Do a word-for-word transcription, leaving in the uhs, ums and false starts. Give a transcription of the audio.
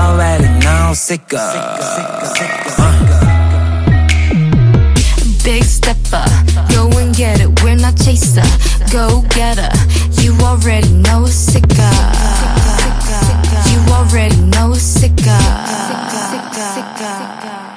already know, sicker. Uh. Big stepper, go and get it, we're not chaser. Go getter, you already know, sicker. You already know, sicker.